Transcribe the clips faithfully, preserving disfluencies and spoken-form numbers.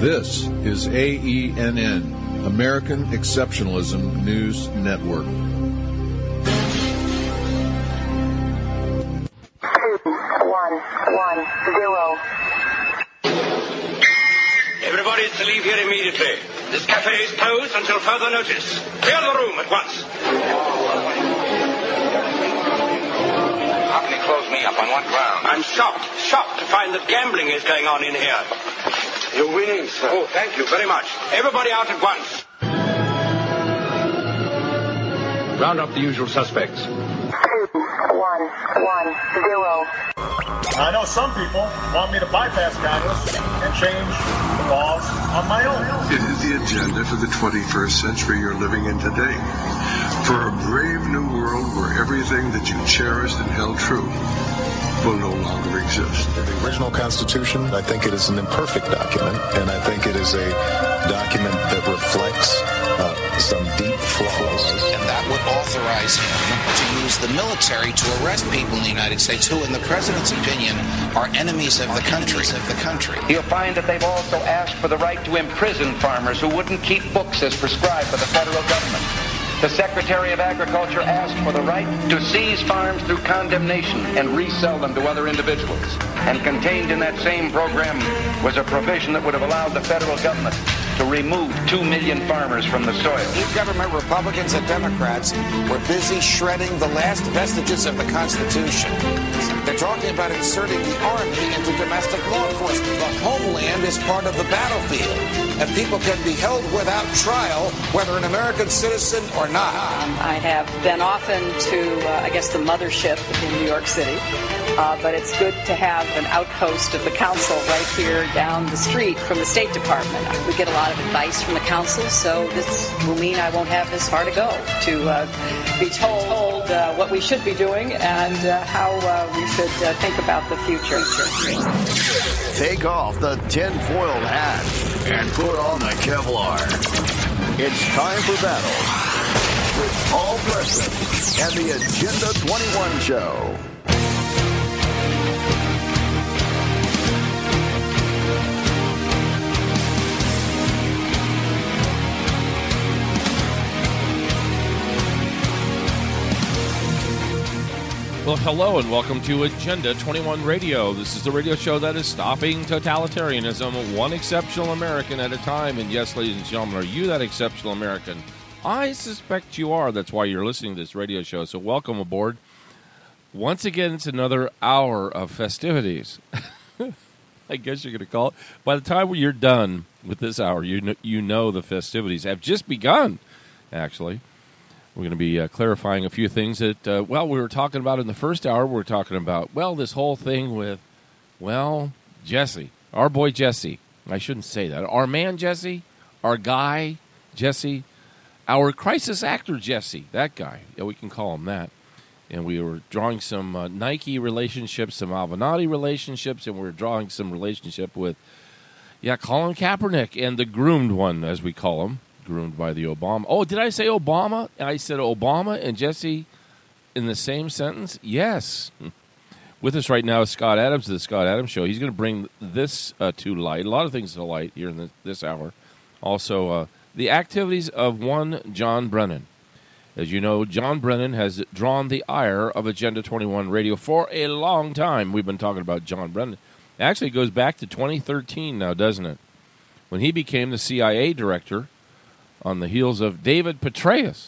This is A E N N, American Exceptionalism News Network. Two, one, one, zero. Everybody is to leave here immediately. This cafe is closed until further notice. Clear the room at once. How can he close me up? On what ground? I'm shocked, shocked to find that gambling is going on in here. You're winning, sir. Oh, thank you very much. Everybody out at once. Round up the usual suspects. Two, one, one, zero. I know some people want me to bypass Congress and change the laws on my own. It is the agenda for the twenty-first century you're living in today. For a brave new world where everything that you cherished and held true will no longer exist. The original Constitution, I think it is an imperfect document, and I think it is a document that reflects uh, some deep flaws. And that would authorize him to use the military to arrest people in the United States who, in the president's opinion, are enemies of the country. Of the country. You'll find that they've also asked for the right to imprison farmers who wouldn't keep books as prescribed by the federal government. The Secretary of Agriculture asked for the right to seize farms through condemnation and resell them to other individuals. And contained in that same program was a provision that would have allowed the federal government to remove two million farmers from the soil. Government Republicans and Democrats were busy shredding the last vestiges of the Constitution. They're talking about inserting the Army into domestic law enforcement. The homeland is part of the battlefield, and people can be held without trial, whether an American citizen or not. Um, I have been often to, uh, I guess, the mothership in New York City, uh, but it's good to have an outpost of the council right here down the street from the State Department. We get a lot of advice from the council, so this will mean I won't have this far to go to uh, be told, told uh, what we should be doing and uh, how uh, we should uh, think about the future. Take off the tinfoil hat and put on the Kevlar. It's time for battle with Paul Preston and the Agenda twenty-one Show. Well, hello and welcome to Agenda twenty-one Radio. This is the radio show that is stopping totalitarianism, one exceptional American at a time. And yes, ladies and gentlemen, are you that exceptional American? I suspect you are. That's why you're listening to this radio show. So welcome aboard. Once again, it's another hour of festivities. I guess you're going to call it. By the time you're done with this hour, you know, you know the festivities have just begun, actually. We're going to be uh, clarifying a few things that, uh, well, we were talking about in the first hour. We were talking about, well, this whole thing with, well, Jesse, our boy Jesse. I shouldn't say that. Our man Jesse, our guy Jesse, our crisis actor Jesse, that guy. Yeah, we can call him that. And we were drawing some uh, Nike relationships, some Avenatti relationships, and we were drawing some relationship with, yeah, Colin Kaepernick and the groomed one, as we call him. Groomed by the Obama. Oh, did I say Obama? I said Obama and Jesse in the same sentence? Yes. With us right now is Scott Adams of the Scott Adams Show. He's going to bring this uh, to light, a lot of things to light here in the, this hour. Also, uh, the activities of one John Brennan. As you know, John Brennan has drawn the ire of Agenda twenty-one Radio for a long time. We've been talking about John Brennan. It actually goes back to twenty thirteen now, doesn't it? When he became the C I A director on the heels of David Petraeus,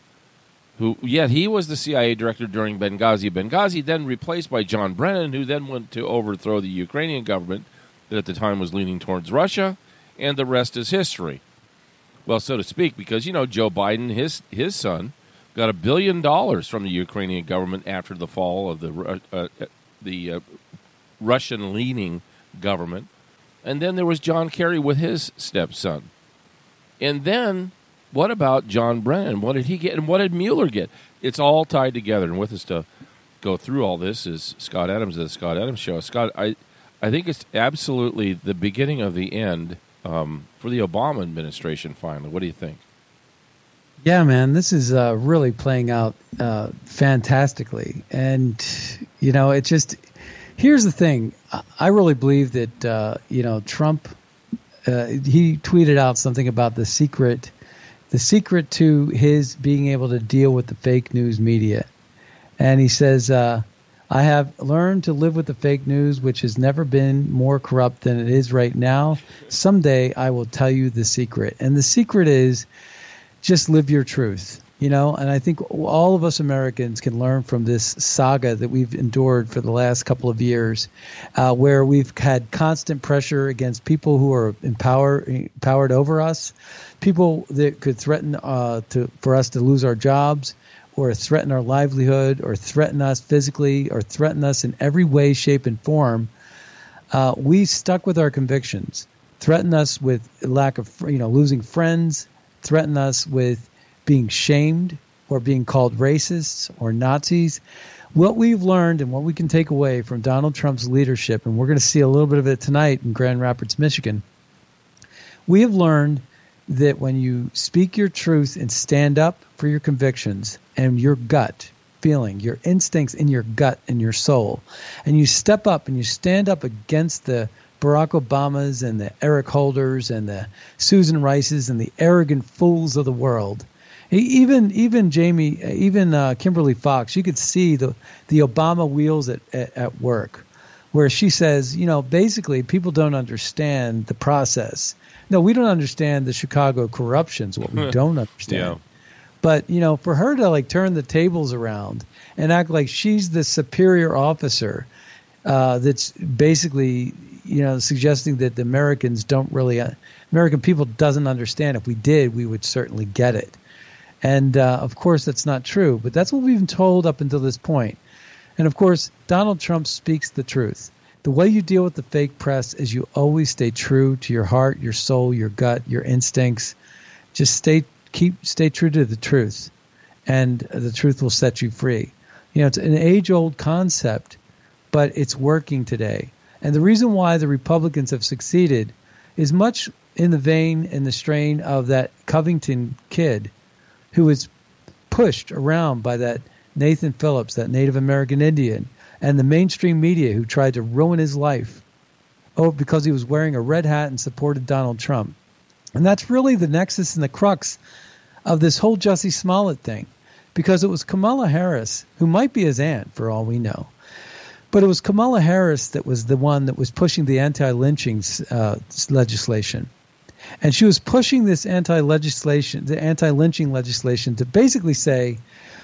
who, yet he was the C I A director during Benghazi. Benghazi then replaced by John Brennan, who then went to overthrow the Ukrainian government that at the time was leaning towards Russia, and the rest is history. Well, so to speak, because, you know, Joe Biden, his his son, got a billion dollars from the Ukrainian government after the fall of the, uh, the uh, Russian-leaning government. And then there was John Kerry with his stepson. And then, what about John Brennan? What did he get, and what did Mueller get? It's all tied together. And with us to go through all this is Scott Adams of the Scott Adams Show. Scott, I, I think it's absolutely the beginning of the end um, for the Obama administration. Finally, what do you think? Yeah, man, this is uh, really playing out uh, fantastically, and you know, it just. Here's the thing. I really believe that uh, you know Trump uh, he tweeted out something about the secret, the secret to his being able to deal with the fake news media. And he says, uh, I have learned to live with the fake news, which has never been more corrupt than it is right now. Someday I will tell you the secret. And the secret is just live your truth. You know, and I think all of us Americans can learn from this saga that we've endured for the last couple of years, uh, where we've had constant pressure against people who are empower, empowered over us, people that could threaten uh, to for us to lose our jobs, or threaten our livelihood, or threaten us physically, or threaten us in every way, shape, and form. Uh, we stuck with our convictions, threaten us with lack of, you know, losing friends, threaten us with being shamed or being called racists or Nazis. What we've learned and what we can take away from Donald Trump's leadership, and we're going to see a little bit of it tonight in Grand Rapids, Michigan, we have learned that when you speak your truth and stand up for your convictions and your gut feeling, your instincts in your gut and your soul, and you step up and you stand up against the Barack Obamas and the Eric Holders and the Susan Rices and the arrogant fools of the world. Even even Jamie, even uh, Kimberly Fox, you could see the the Obama wheels at, at at work, where she says, you know, basically people don't understand the process. No, we don't understand the Chicago corruptions. What we don't understand. Yeah. But you know, for her to like turn the tables around and act like she's the superior officer, uh, that's basically, you know, suggesting that the Americans don't really, uh, American people doesn't understand. If we did, we would certainly get it. And, uh, of course, that's not true. But that's what we've been told up until this point. And, of course, Donald Trump speaks the truth. The way you deal with the fake press is you always stay true to your heart, your soul, your gut, your instincts. Just stay keep stay true to the truth, and the truth will set you free. You know, it's an age-old concept, but it's working today. And the reason why the Republicans have succeeded is much in the vein and the strain of that Covington kid who was pushed around by that Nathan Phillips, that Native American Indian, and the mainstream media who tried to ruin his life oh, because he was wearing a red hat and supported Donald Trump. And that's really the nexus and the crux of this whole Jussie Smollett thing, because it was Kamala Harris, who might be his aunt for all we know, but it was Kamala Harris that was the one that was pushing the anti-lynching uh, legislation. And she was pushing this anti-legislation, the anti-lynching legislation, to basically say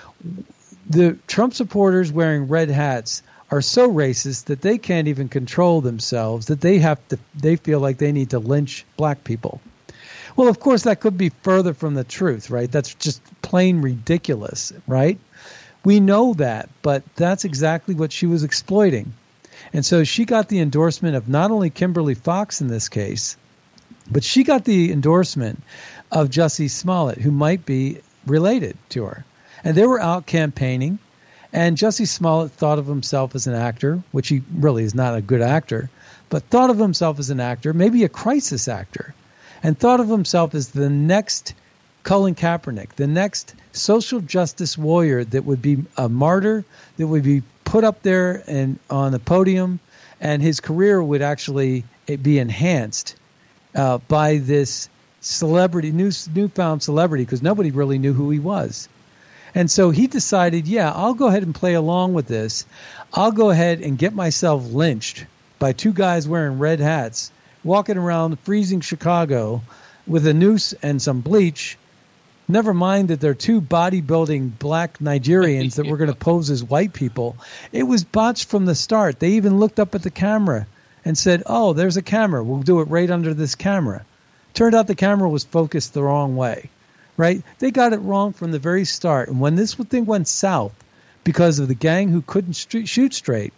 the Trump supporters wearing red hats are so racist that they can't even control themselves, that they have to, they feel like they need to lynch black people. Well, of course, that could be further from the truth, right? That's just plain ridiculous, right? We know that, but that's exactly what she was exploiting. And so she got the endorsement of not only Kimberly Fox in this case, but she got the endorsement of Jussie Smollett, who might be related to her. And they were out campaigning, and Jussie Smollett thought of himself as an actor, which he really is not a good actor, but thought of himself as an actor, maybe a crisis actor, and thought of himself as the next Colin Kaepernick, the next social justice warrior that would be a martyr, that would be put up there and on the podium, and his career would actually be enhanced uh, by this celebrity, new newfound celebrity, because nobody really knew who he was. And so he decided, yeah, I'll go ahead and play along with this. I'll go ahead and get myself lynched by two guys wearing red hats, walking around freezing Chicago with a noose and some bleach. Never mind that they're two bodybuilding black Nigerians that were going to pose as white people. It was botched from the start. They even looked up at the camera and said, oh, there's a camera. We'll do it right under this camera. Turned out the camera was focused the wrong way, right? They got it wrong from the very start. And when this thing went south because of the gang who couldn't st- shoot straight,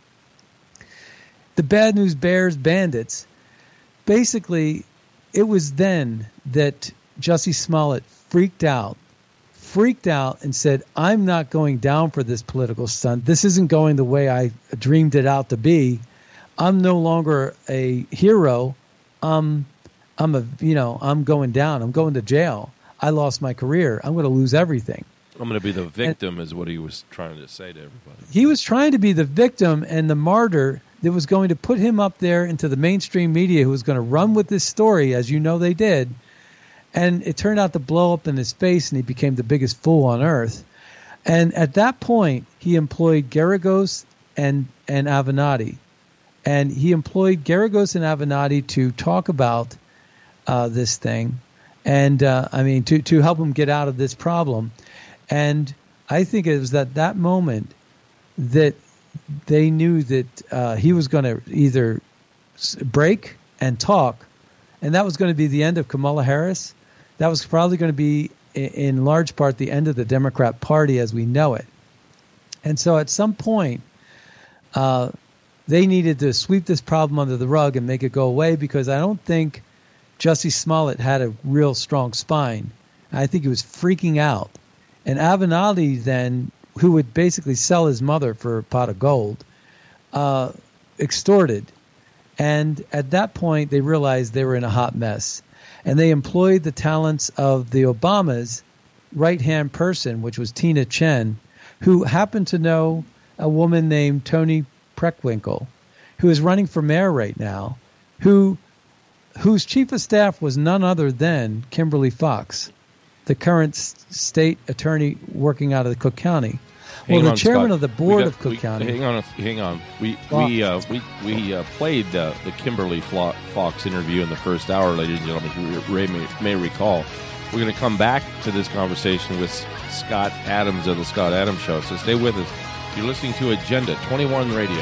the Bad News Bears bandits, basically it was then that Jussie Smollett freaked out, freaked out and said, I'm not going down for this political stunt. This isn't going the way I dreamed it out to be. I'm no longer a hero. Um, I'm a, you know, I'm going down. I'm going to jail. I lost my career. I'm going to lose everything. I'm going to be the victim, and is what he was trying to say to everybody. He was trying to be the victim and the martyr that was going to put him up there into the mainstream media, who was going to run with this story, as you know they did. And it turned out to blow up in his face, and he became the biggest fool on earth. And at that point, he employed Garagos and, and Avenatti. And he employed Garagos and Avenatti to talk about uh, this thing. And, uh, I mean, to, to help him get out of this problem. And I think it was at that moment that they knew that uh, he was going to either break and talk, and that was going to be the end of Kamala Harris. That was probably going to be, in large part, the end of the Democrat Party as we know it. And so at some point, uh, they needed to sweep this problem under the rug and make it go away, because I don't think Jussie Smollett had a real strong spine. I think he was freaking out. And Avenatti then, who would basically sell his mother for a pot of gold, uh, extorted. And at that point, they realized they were in a hot mess. And they employed the talents of the Obamas' right-hand person, which was Tina Chen, who happened to know a woman named Toni Preckwinkle, who is running for mayor right now, who whose chief of staff was none other than Kimberly Fox, the current state attorney working out of the Cook County. Hang well, the on, chairman Scott. of the board got, of Cook we, County. Hang on, hang on. We we uh, we we uh, played uh, the Kimberly Fox interview in the first hour, ladies and gentlemen. Ray may, may recall. We're going to come back to this conversation with Scott Adams of the Scott Adams Show. So stay with us. You're listening to Agenda twenty-one Radio.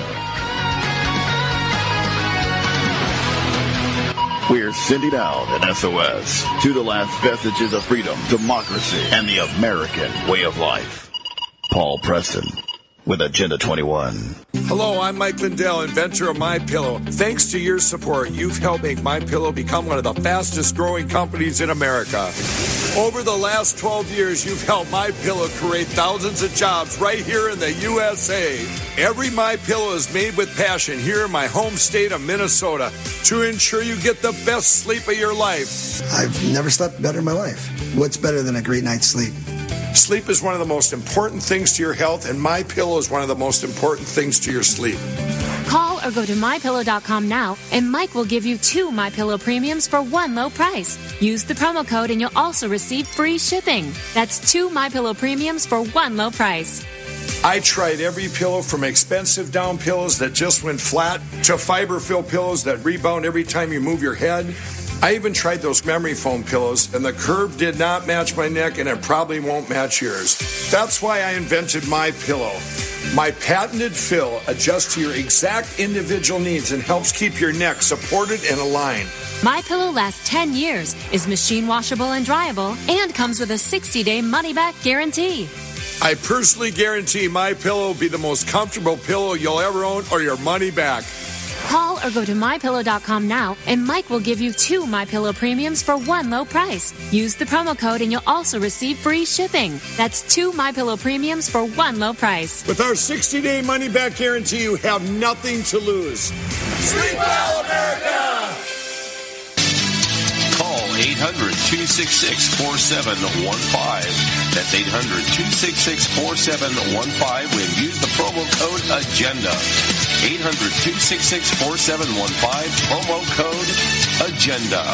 We're sending out an S O S to the last vestiges of freedom, democracy, and the American way of life. Paul Preston with Agenda twenty-one. Hello, I'm Mike Lindell, inventor of MyPillow. Thanks to your support, you've helped make MyPillow become one of the fastest growing companies in America. Over the last twelve years, you've helped MyPillow create thousands of jobs right here in the U S A. Every MyPillow is made with passion here in my home state of Minnesota to ensure you get the best sleep of your life. I've never slept better in my life. What's better than a great night's sleep? Sleep is one of the most important things to your health, and MyPillow is one of the most important things to your sleep. Call or go to my pillow dot com now, and Mike will give you two MyPillow premiums for one low price. Use the promo code, and you'll also receive free shipping. That's two MyPillow premiums for one low price. I tried every pillow, from expensive down pillows that just went flat to fiber-filled pillows that rebound every time you move your head. I even tried those memory foam pillows, and the curve did not match my neck, and it probably won't match yours. That's why I invented MyPillow. My patented fill adjusts to your exact individual needs and helps keep your neck supported and aligned. MyPillow lasts ten years, is machine washable and dryable, and comes with a sixty-day money-back guarantee. I personally guarantee MyPillow will be the most comfortable pillow you'll ever own, or your money back. Call or go to my pillow dot com now, and Mike will give you two MyPillow premiums for one low price. Use the promo code, and you'll also receive free shipping. That's two MyPillow premiums for one low price. With our sixty-day money-back guarantee, you have nothing to lose. Sleep well, America! Call eight hundred, two six six, four seven one five. That's eight hundred, two six six, four seven one five and use the promo code AGENDA. eight hundred, two six six, four seven one five, promo code AGENDA.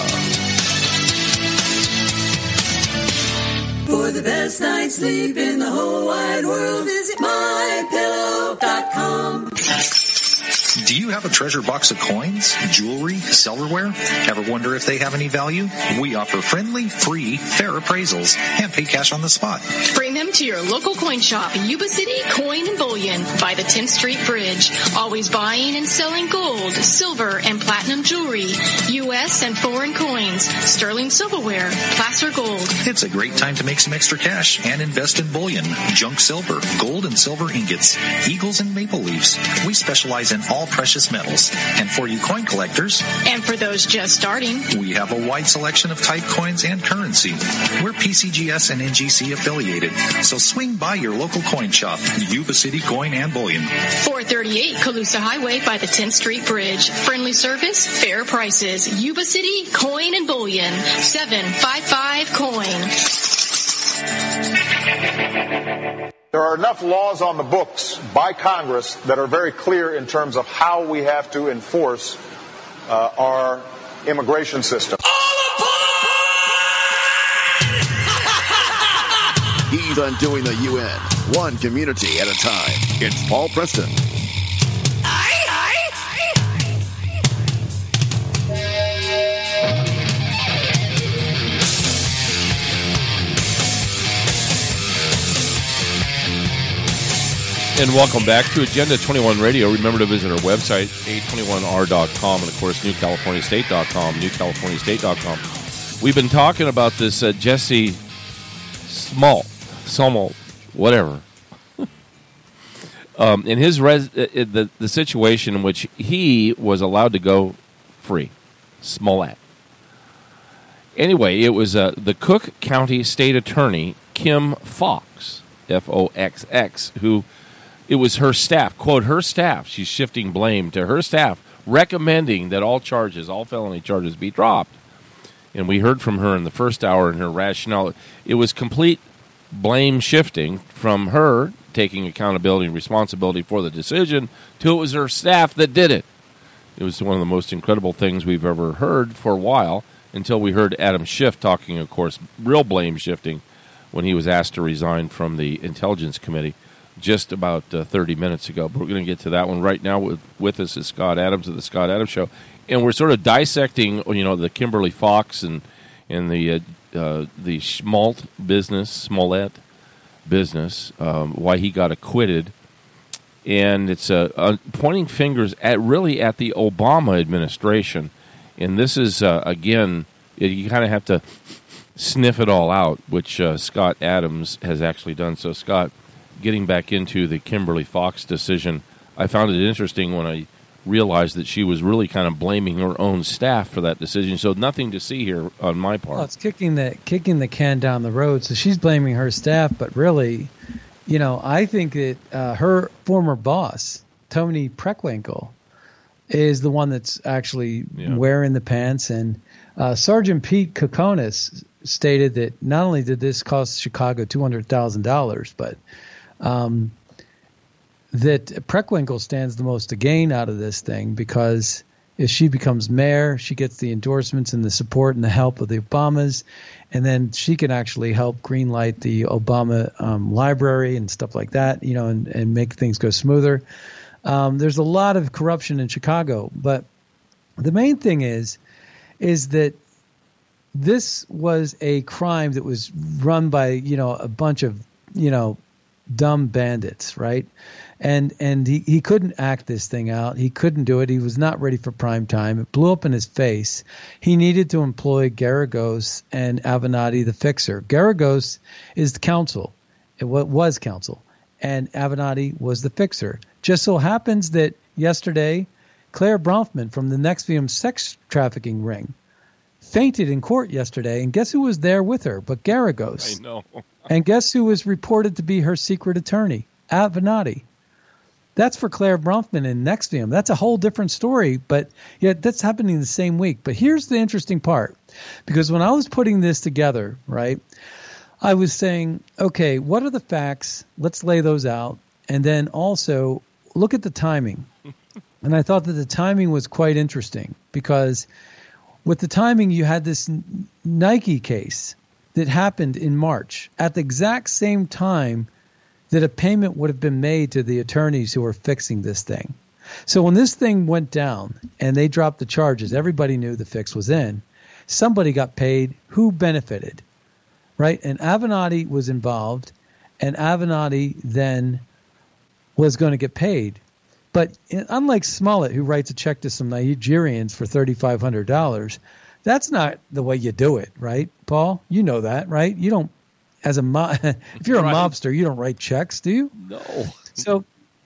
For the best night's sleep in the whole wide world, visit my pillow dot com. Do you have a treasure box of coins, jewelry, silverware? Ever wonder if they have any value? We offer friendly, free, fair appraisals and pay cash on the spot. Bring them to your local coin shop, Yuba City Coin and Bullion by the tenth Street Bridge. Always buying and selling gold, silver, and platinum jewelry, U S and foreign coins, sterling silverware, placer gold. It's a great time to make some extra cash and invest in bullion, junk silver, gold and silver ingots, eagles and maple leaves. We specialize in all precious metals. And for you coin collectors, and for those just starting, we have a wide selection of type coins and currency. We're P C G S and N G C affiliated, so swing by your local coin shop, Yuba City Coin and Bullion. four thirty-eight Colusa Highway by the tenth Street Bridge. Friendly service, fair prices. Yuba City Coin and Bullion. seven five five coin. There are enough laws on the books by Congress that are very clear in terms of how we have to enforce uh, our immigration system. He's undoing the U N, one community at a time. It's Paul Preston. And welcome back to Agenda twenty-one Radio. Remember to visit our website, A twenty-one R dot com, and, of course, New California State dot com, New California State dot com. We've been talking about this uh, Jesse Small, Small, whatever. um, in his res- uh, the, the situation in which he was allowed to go free, Smollett. Anyway, it was uh, the Cook County State Attorney, Kim Foxx, F O X X, who... It was her staff, quote, her staff, she's shifting blame to her staff, recommending that all charges, all felony charges be dropped. And we heard from her in the first hour in her rationale. It was complete blame shifting from her taking accountability and responsibility for the decision to it was her staff that did it. It was one of the most incredible things we've ever heard for a while until we heard Adam Schiff talking, of course, real blame shifting when he was asked to resign from the Intelligence Committee just about uh, thirty minutes ago. But we're going to get to that one right now. With, with us is Scott Adams of the Scott Adams Show. And we're sort of dissecting, you know, the Kimberly Foxx and, and the uh, uh, the Schmalt business, Smollett business, um, why he got acquitted. And it's uh, uh, pointing fingers at really at the Obama administration. And this is, uh, again, you kind of have to sniff it all out, which uh, Scott Adams has actually done. So, Scott, getting back into the Kimberly Foxx decision, I found it interesting when I realized that she was really kind of blaming her own staff for that decision. So nothing to see here on my part. Well, it's kicking the kicking the can down the road. So she's blaming her staff, but really, you know, I think that uh, her former boss, Tony Preckwinkle, is the one that's actually yeah. wearing the pants. And uh, Sergeant Pete Kokonis stated that not only did this cost Chicago two hundred thousand dollars, but Um, that Preckwinkle stands the most to gain out of this thing, because if she becomes mayor, she gets the endorsements and the support and the help of the Obamas, and then she can actually help greenlight the Obama um, library and stuff like that, you know, and, and make things go smoother. Um, there's a lot of corruption in Chicago, but the main thing is, is that this was a crime that was run by, you know, a bunch of, you know, dumb bandits, right? And and he, he couldn't act this thing out. He couldn't do it. He was not ready for prime time. It blew up in his face. He needed to employ Garagos and Avenatti, the fixer. Garagos is the counsel. It was counsel. And Avenatti was the fixer. Just so happens that yesterday, Claire Bronfman from the Nexium sex trafficking ring fainted in court yesterday, and guess who was there with her but Garagos? I know. And guess who was reported to be her secret attorney? Avenatti. That's for Claire Bronfman in Nexium. That's a whole different story, but yet that's happening the same week. But here's the interesting part, because when I was putting this together, right, I was saying, okay, what are the facts? Let's lay those out. And then also look at the timing. And I thought that the timing was quite interesting, because with the timing, you had this Nike case that happened in March at the exact same time that a payment would have been made to the attorneys who were fixing this thing. So when this thing went down and they dropped the charges, everybody knew the fix was in. Somebody got paid. Who benefited, right? And Avenatti was involved, and Avenatti then was going to get paid. But unlike Smollett, who writes a check to some Nigerians for thirty-five hundred dollars, that's not the way you do it, right, Paul? You know that, right? You don't, as a mo- if you're a right. mobster, you don't write checks, do you? No. So,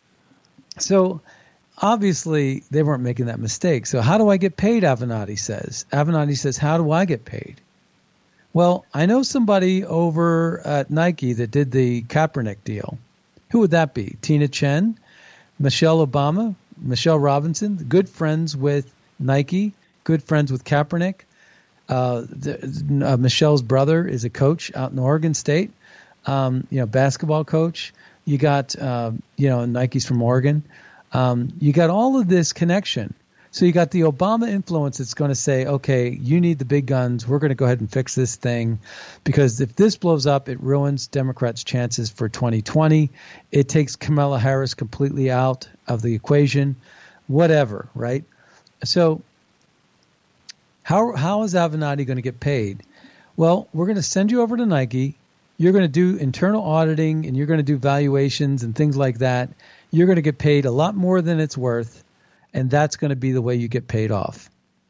so obviously they weren't making that mistake. So how do I get paid? Avenatti says. Avenatti says, how do I get paid? Well, I know somebody over at Nike that did the Kaepernick deal. Who would that be? Tina Chen, Michelle Obama, Michelle Robinson, good friends with Nike, good friends with Kaepernick. Uh, the, uh, Michelle's brother is a coach out in Oregon State, um, you know, basketball coach. You got, uh, you know, Nike's from Oregon. Um, you got all of this connection. So you got the Obama influence that's going to say, okay, you need the big guns. We're going to go ahead and fix this thing, because if this blows up, it ruins Democrats' chances for twenty twenty. It takes Kamala Harris completely out of the equation, whatever, right? So how how is Avenatti going to get paid? Well, we're going to send you over to Nike. You're going to do internal auditing, and you're going to do valuations and things like that. You're going to get paid a lot more than it's worth, and that's going to be the way you get paid off.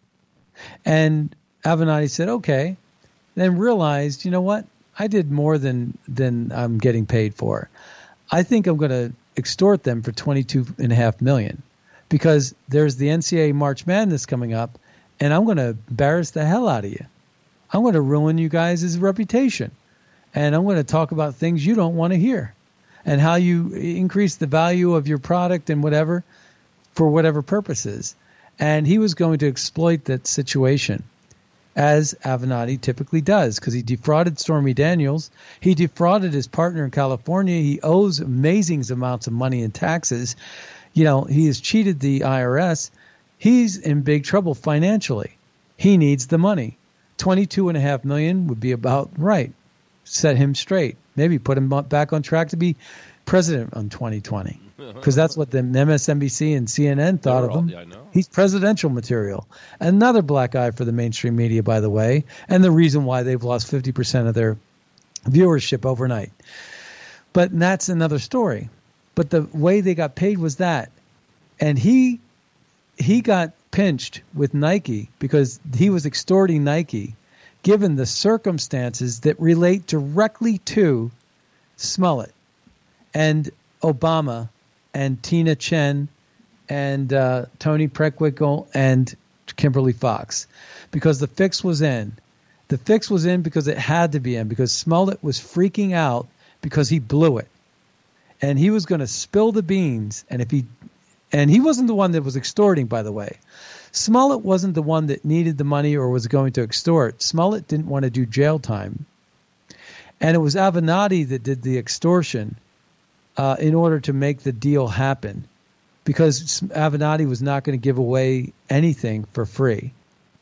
And Avenatti said, okay, then realized, you know what? I did more than, than I'm getting paid for. I think I'm going to extort them for twenty-two point five million dollars, because there's the N C double A March Madness coming up, and I'm going to embarrass the hell out of you. I'm going to ruin you guys' reputation. And I'm going to talk about things you don't want to hear, and how you increase the value of your product and whatever for whatever purposes. And he was going to exploit that situation, as Avenatti typically does, because he defrauded Stormy Daniels. He defrauded his partner in California. He owes amazing amounts of money in taxes. You know, he has cheated the I R S. He's in big trouble financially. He needs the money. twenty-two point five million dollars would be about right. Set him straight. Maybe put him back on track to be president on twenty twenty, because that's what the M S N B C and C N N thought of him. Yeah, I know. He's presidential material. Another black eye for the mainstream media, by the way, and the reason why they've lost fifty percent of their viewership overnight. But that's another story. But the way they got paid was that. And he he got pinched with Nike because he was extorting Nike, given the circumstances that relate directly to Smollett and Obama and Tina Chen and uh, Tony Preckwinkle and Kimberly Fox, because the fix was in. The fix was in because it had to be in, because Smollett was freaking out because he blew it. And he was going to spill the beans. And if he, and he wasn't the one that was extorting, by the way. Smollett wasn't the one that needed the money or was going to extort. Smollett didn't want to do jail time. And it was Avenatti that did the extortion uh, in order to make the deal happen, because Avenatti was not going to give away anything for free.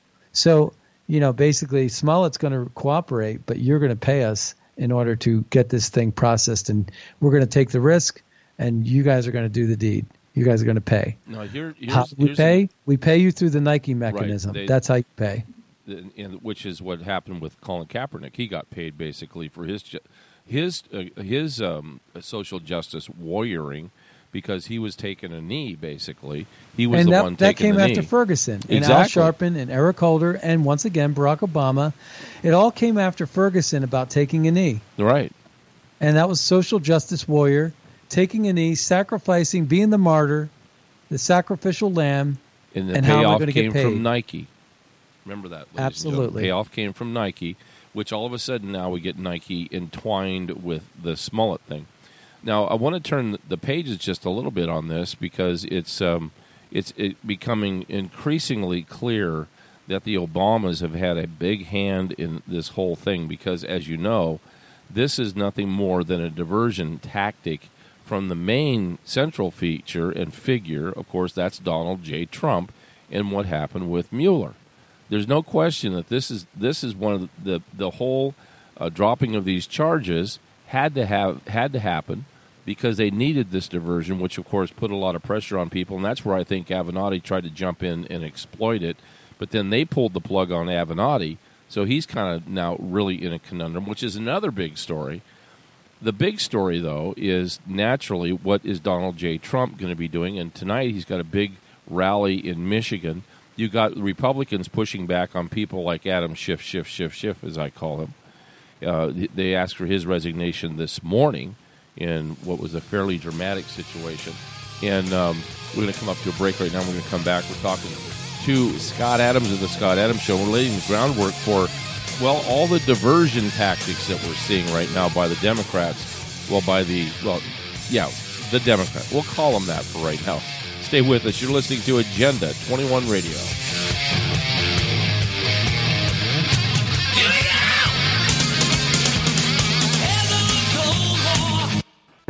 So, you know, basically Smollett's going to cooperate, but you're going to pay us in order to get this thing processed, and we're going to take the risk, and you guys are going to do the deed. You guys are going to pay. No, here, here's, how we here's pay? A, we pay you through the Nike mechanism. Right, they, That's how you pay. And which is what happened with Colin Kaepernick. He got paid basically for his his uh, his um, social justice warrioring, because he was taking a knee. Basically, he was and the that, one that taking came the after knee. Ferguson and Exactly. Al Sharpton and Eric Holder and once again Barack Obama. It all came after Ferguson about taking a knee. Right. And that was social justice warrior, taking a knee, sacrificing, being the martyr, the sacrificial lamb, and the and how payoff we're going to came get paid. from Nike. Remember that, ladies Absolutely. and gentlemen. Payoff came from Nike, which all of a sudden now we get Nike entwined with the Smollett thing. Now, I want to turn the pages just a little bit on this, because it's um, it's it becoming increasingly clear that the Obamas have had a big hand in this whole thing, because, as you know, this is nothing more than a diversion tactic from the main central feature and figure. Of course, that's Donald J. Trump and what happened with Mueller. There's no question that this is this is one of the the, the whole uh, dropping of these charges had to have had to happen, because they needed this diversion, which of course put a lot of pressure on people, and that's where I think Avenatti tried to jump in and exploit it. But then they pulled the plug on Avenatti, so he's kind of now really in a conundrum, which is another big story. The big story, though, is naturally what is Donald J. Trump going to be doing, and tonight he's got a big rally in Michigan. You got Republicans pushing back on people like Adam Schiff, Schiff, Schiff, Schiff, as I call him. Uh, they asked for his resignation this morning in what was a fairly dramatic situation. And um, we're going to come up to a break right now. We're going to come back. We're talking to Scott Adams of The Scott Adams Show. We're laying the groundwork for, well, all the diversion tactics that we're seeing right now by the Democrats. Well, by the, well, yeah, the Democrats. We'll call them that for right now. Stay with us. You're listening to Agenda twenty-one Radio.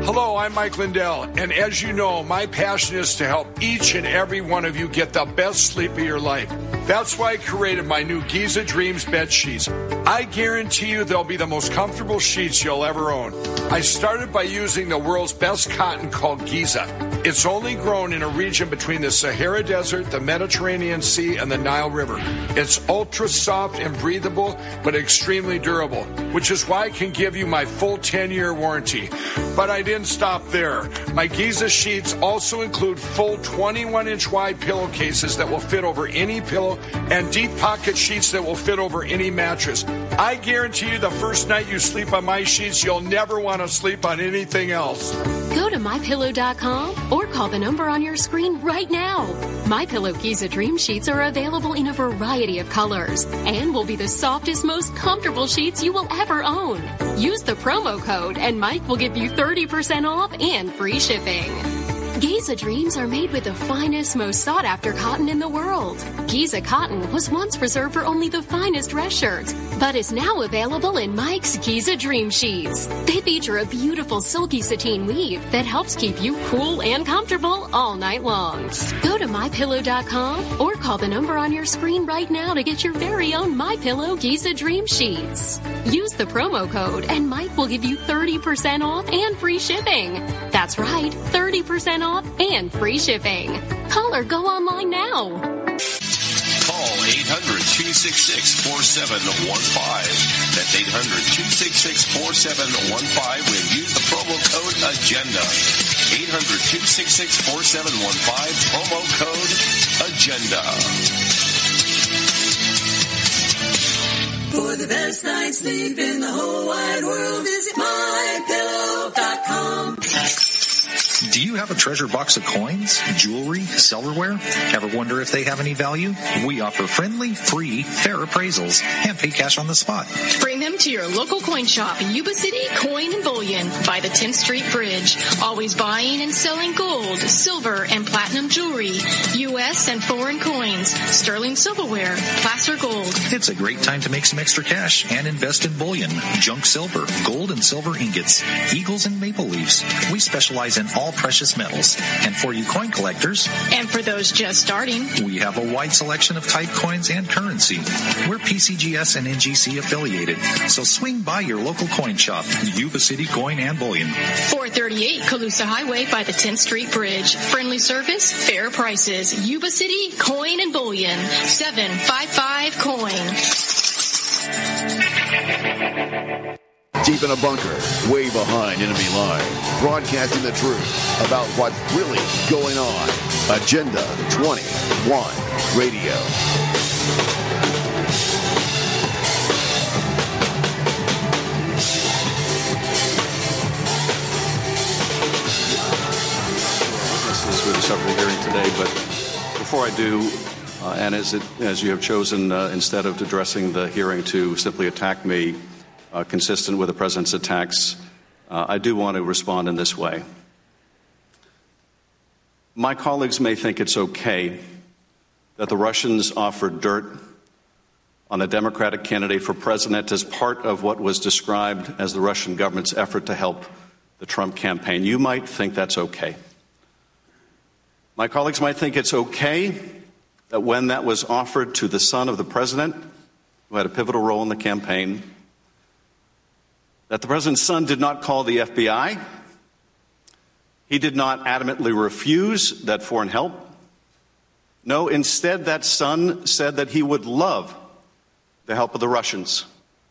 Hello, I'm Mike Lindell, and as you know, my passion is to help each and every one of you get the best sleep of your life. That's why I created my new Giza Dreams bed sheets. I guarantee you they'll be the most comfortable sheets you'll ever own. I started by using the world's best cotton called Giza. It's only grown in a region between the Sahara Desert, the Mediterranean Sea, and the Nile River. It's ultra soft and breathable, but extremely durable, which is why I can give you my full ten-year warranty. But I didn't stop there. My Giza sheets also include full twenty-one inch wide pillowcases that will fit over any pillow and deep pocket sheets that will fit over any mattress. I guarantee you the first night you sleep on my sheets, you'll never want to sleep on anything else. Go to my pillow dot com or call the number on your screen right now. MyPillow Giza Dream Sheets are available in a variety of colors and will be the softest, most comfortable sheets you will ever own. Use the promo code and Mike will give you thirty percent off and free shipping. Giza Dreams are made with the finest, most sought-after cotton in the world. Giza cotton was once reserved for only the finest dress shirts, but is now available in Mike's Giza Dream Sheets. They feature a beautiful silky sateen weave that helps keep you cool and comfortable all night long. Go to my pillow dot com or call the number on your screen right now to get your very own MyPillow Giza Dream Sheets. Use the promo code and Mike will give you thirty percent off and free shipping. That's right, thirty percent off and free shipping. Call or go online now. Call eight hundred, two six six, four seven one five. That's eight hundred, two six six, four seven one five when use the promo code AGENDA. eight hundred, two six six, four seven one five, promo code AGENDA. For the best night's sleep in the whole wide world, visit my pillow dot com. Do you have a treasure box of coins, jewelry, silverware? Ever wonder if they have any value? We offer friendly, free, fair appraisals and pay cash on the spot. Bring them to your local coin shop, Yuba City Coin and Bullion by the tenth Street Bridge. Always buying and selling gold, silver, and platinum jewelry, U S and foreign coins, sterling silverware, placer gold. It's a great time to make some extra cash and invest in bullion, junk silver, gold and silver ingots, eagles and maple leaves. We specialize in all precious metals. And for you coin collectors, and for those just starting, we have a wide selection of type coins and currency. We're P C G S and N G C affiliated, so swing by your local coin shop, Yuba City Coin and Bullion. four thirty-eight Colusa Highway by the tenth Street Bridge. Friendly service, fair prices. Yuba City Coin and Bullion. seven five five coin. Deep in a bunker, way behind enemy lines, broadcasting the truth about what's really going on. Agenda twenty-one Radio. Witnesses with a several hearing today, but before I do, uh, and as, it, as you have chosen, uh, instead of addressing the hearing to simply attack me, Uh, consistent with the President's attacks, uh, I do want to respond in this way. My colleagues may think it's okay that the Russians offered dirt on the Democratic candidate for president as part of what was described as the Russian government's effort to help the Trump campaign. You might think that's okay. My colleagues might think it's okay that when that was offered to the son of the president, who had a pivotal role in the campaign, that the president's son did not call the F B I. He did not adamantly refuse that foreign help. No, instead, that son said that he would love the help of the Russians.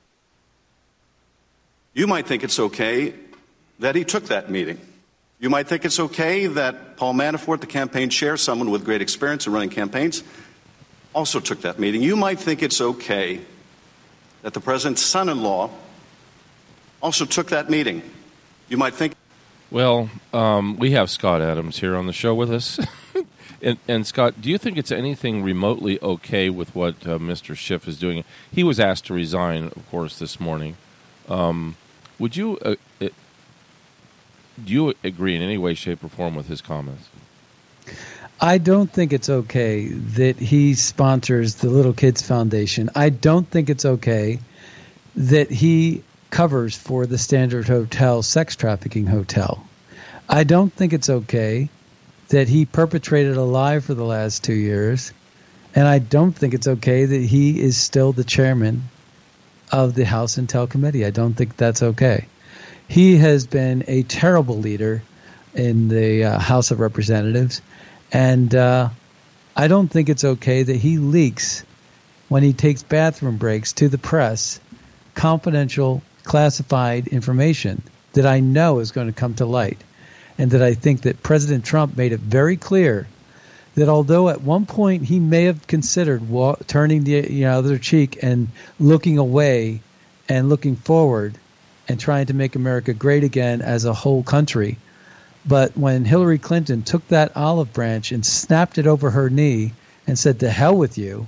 You might think it's okay that he took that meeting. You might think it's okay that Paul Manafort, the campaign chair, someone with great experience in running campaigns, also took that meeting. You might think it's okay that the president's son-in-law also took that meeting. You might think... Well, um, we have Scott Adams here on the show with us. and, and, Scott, do you think it's anything remotely okay with what uh, Mister Schiff is doing? He was asked to resign, of course, this morning. Um, would you... Uh, it, do you agree in any way, shape, or form with his comments? I don't think it's okay that he sponsors the Little Kids Foundation. I don't think it's okay that he covers for the Standard Hotel sex trafficking hotel. I don't think it's okay that he perpetrated a lie for the last two years. And I don't think it's okay that he is still the chairman of the House Intel Committee. I don't think that's okay. He has been a terrible leader in the uh, House of Representatives. And uh, I don't think it's okay that he leaks, when he takes bathroom breaks, to the press confidential, classified information that I know is going to come to light. And that I think that President Trump made it very clear that although at one point he may have considered wa- turning the you know, other cheek and looking away and looking forward and trying to make America great again as a whole country, but when Hillary Clinton took that olive branch and snapped it over her knee and said, "To hell with you,"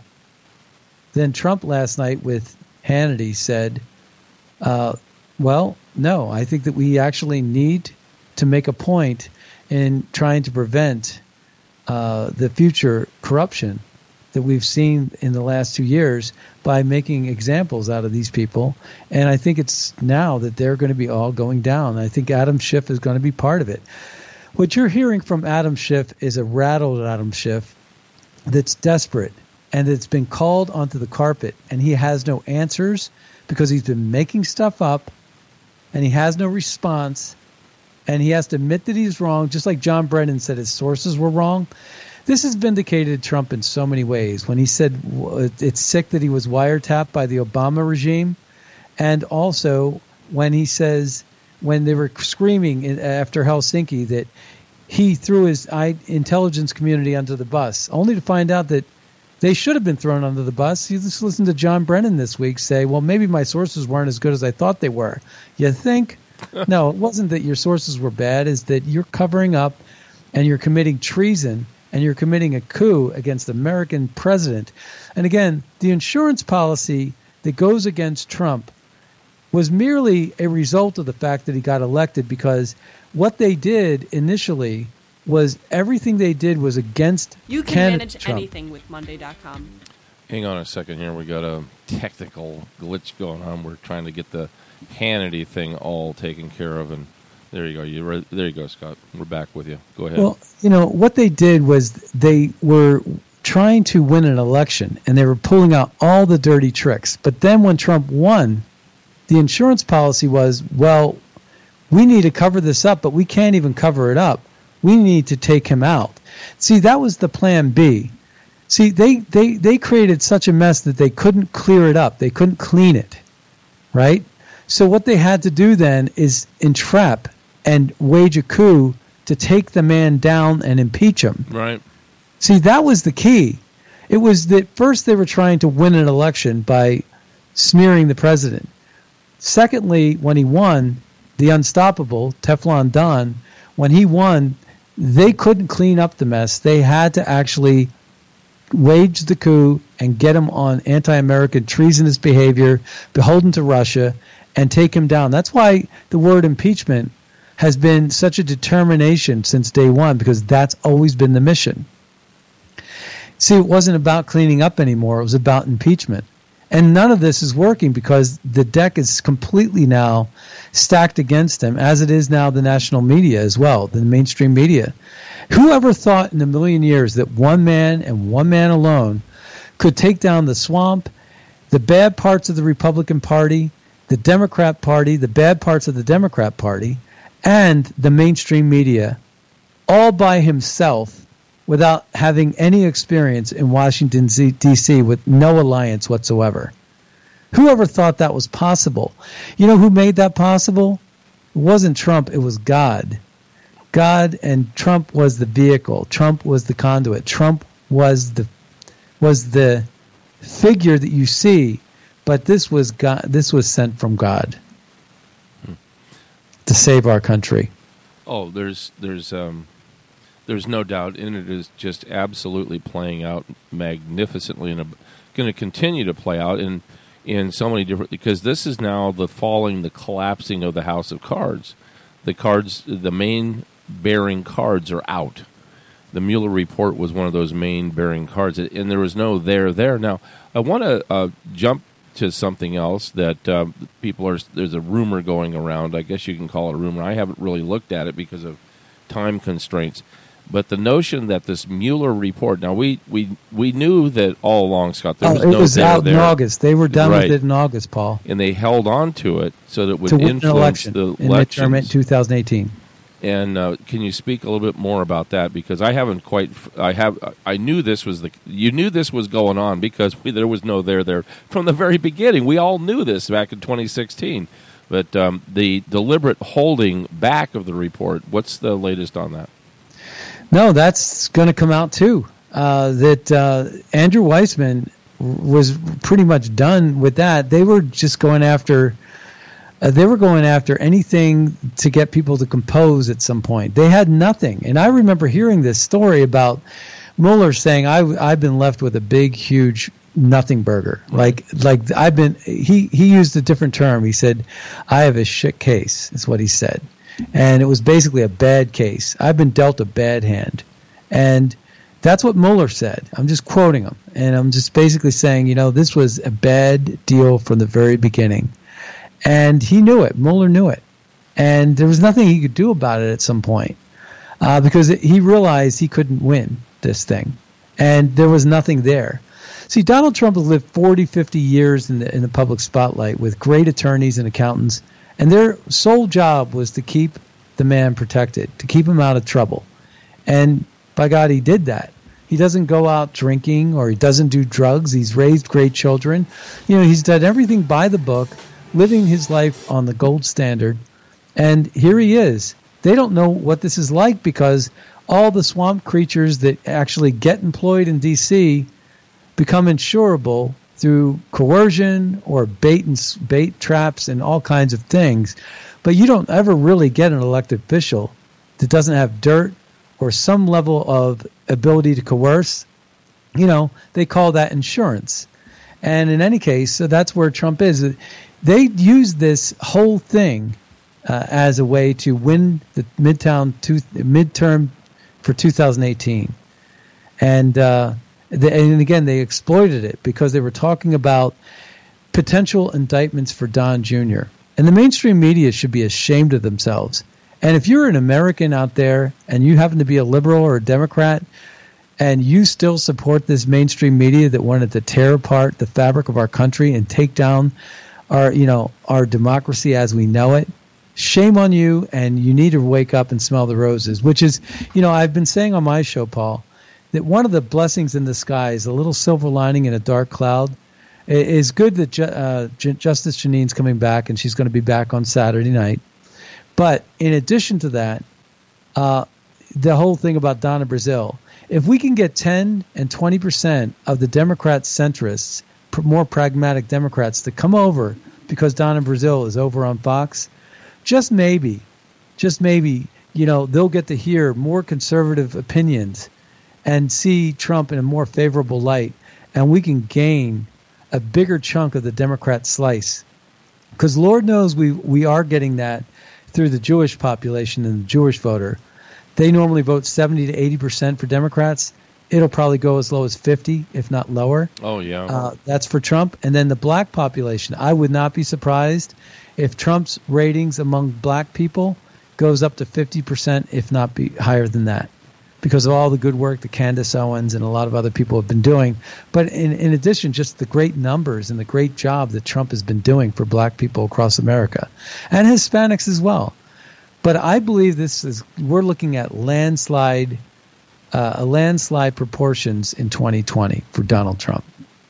then Trump last night with Hannity said, uh, well, no, I think that we actually need to make a point in trying to prevent uh, the future corruption that we've seen in the last two years by making examples out of these people. And I think it's now that they're going to be all going down. I think Adam Schiff is going to be part of it. What you're hearing from Adam Schiff is a rattled Adam Schiff that's desperate and that's been called onto the carpet, and he has no answers because he's been making stuff up and he has no response. And he has to admit that he's wrong, just like John Brennan said his sources were wrong. This has vindicated Trump in so many ways. When he said it's sick that he was wiretapped by the Obama regime, and also when he says, when they were screaming after Helsinki that he threw his intelligence community under the bus, only to find out that they should have been thrown under the bus. You just listened to John Brennan this week say, well, maybe my sources weren't as good as I thought they were. You think? No, it wasn't that your sources were bad. It's that you're covering up and you're committing treason and you're committing a coup against the American president. And again, the insurance policy that goes against Trump was merely a result of the fact that he got elected, because what they did initially was everything they did was against You can candidate manage Trump. anything with Monday dot com. Hang on a second here. We got a technical glitch going on. We're trying to get the Hannity thing all taken care of, and there you go. You re- there you go, Scott. We're back with you. Go ahead. Well, you know, what they did was they were trying to win an election, and they were pulling out all the dirty tricks. But then when Trump won, the insurance policy was, well, we need to cover this up, but we can't even cover it up. We need to take him out. See, that was the plan B. See, they, they, they created such a mess that they couldn't clear it up. They couldn't clean it, right? So what they had to do then is entrap and wage a coup to take the man down and impeach him. Right. See, that was the key. It was that first they were trying to win an election by smearing the president. Secondly, when he won, the unstoppable, Teflon Don, when he won, they couldn't clean up the mess. They had to actually wage the coup and get him on anti-American treasonous behavior, beholden to Russia, and take him down. That's why the word impeachment has been such a determination since day one, because that's always been the mission. See, it wasn't about cleaning up anymore. It was about impeachment. And none of this is working because the deck is completely now stacked against him, as it is now the national media as well, the mainstream media. Whoever thought in a million years that one man and one man alone could take down the swamp, the bad parts of the Republican Party, the Democrat Party, the bad parts of the Democrat Party, and the mainstream media, all by himself without having any experience in Washington, D C, with no alliance whatsoever? Whoever thought that was possible? You know who made that possible? It wasn't Trump, it was God. God, and Trump was the vehicle. Trump was the conduit. Trump was the was the figure that you see, but this was God. This was sent from God hmm. to save our country. Oh, there's there's um, there's no doubt, and it is just absolutely playing out magnificently, and going to continue to play out in in so many different. Because this is now the falling, the collapsing of the house of cards. The cards, the main bearing cards are out. The Mueller report was one of those main bearing cards, and there was no there there. Now, I want to uh, jump to something else that um, people are. There's a rumor going around. I guess you can call it a rumor. I haven't really looked at it because of time constraints. But the notion that this Mueller report, now we, we, we knew that all along, Scott, there oh, was it no was there out there. in August. They were done Right. with it in August, Paul. And they held on to it so that it would to win an influence election the in elections. midterm in two thousand eighteen. And uh, can you speak a little bit more about that? Because I haven't quite. I have. I knew this was the. You knew this was going on because we, there was no there there from the very beginning. We all knew this back in twenty sixteen. But um, the deliberate holding back of the report. What's the latest on that? No, that's going to come out too. Uh, that uh, Andrew Weissman was pretty much done with that. They were just going after. Uh, they were going after anything to get people to compose at some point. They had nothing. And I remember hearing this story about Mueller saying, I, I've been left with a big, huge nothing burger. Like, like I've been, he, he used a different term. He said, I have a shit case, is what he said. And it was basically a bad case. I've been dealt a bad hand. And that's what Mueller said. I'm just quoting him. And I'm just basically saying, you know, this was a bad deal from the very beginning. And he knew it. Mueller knew it. And there was nothing he could do about it at some point uh, because it, he realized he couldn't win this thing. And there was nothing there. See, Donald Trump has lived forty, fifty years in the, in the public spotlight with great attorneys and accountants. And their sole job was to keep the man protected, to keep him out of trouble. And by God, he did that. He doesn't go out drinking or he doesn't do drugs. He's raised great children. You know, he's done everything by the book, living his life on the gold standard, and here he is. They don't know what this is like because all the swamp creatures that actually get employed in D C become insurable through coercion or bait and bait traps and all kinds of things. But you don't ever really get an elected official that doesn't have dirt or some level of ability to coerce. You know, they call that insurance. And in any case, so that's where Trump is. They used this whole thing uh, as a way to win the midtown two, midterm for two thousand eighteen, and uh, they, and again they exploited it because they were talking about potential indictments for Don Junior And the mainstream media should be ashamed of themselves. And if you're an American out there and you happen to be a liberal or a Democrat, and you still support this mainstream media that wanted to tear apart the fabric of our country and take down our, you know, our democracy as we know it, shame on you, and you need to wake up and smell the roses, which is, you know, I've been saying on my show, Paul, that one of the blessings in the sky is a little silver lining in a dark cloud. It is good that Ju- uh, J- Justice Janine's coming back, and she's going to be back on Saturday night. But in addition to that, uh, the whole thing about Donna Brazile, if we can get ten and twenty percent of the Democrat centrists, pr- more pragmatic Democrats, to come over because Donna Brazile is over on Fox, just maybe, just maybe, you know, they'll get to hear more conservative opinions and see Trump in a more favorable light, and we can gain a bigger chunk of the Democrat slice. Because Lord knows we, we are getting that through the Jewish population and the Jewish voter. They normally vote seventy to eighty percent for Democrats. It'll probably go as low as fifty, if not lower. Oh, yeah. Uh, that's for Trump. And then the black population. I would not be surprised if Trump's ratings among black people goes up to fifty percent, if not be higher than that, because of all the good work that Candace Owens and a lot of other people have been doing. But in, in addition, just the great numbers and the great job that Trump has been doing for black people across America and Hispanics as well. But I believe this is, we're looking at landslide, uh, a landslide proportions in twenty twenty for Donald Trump.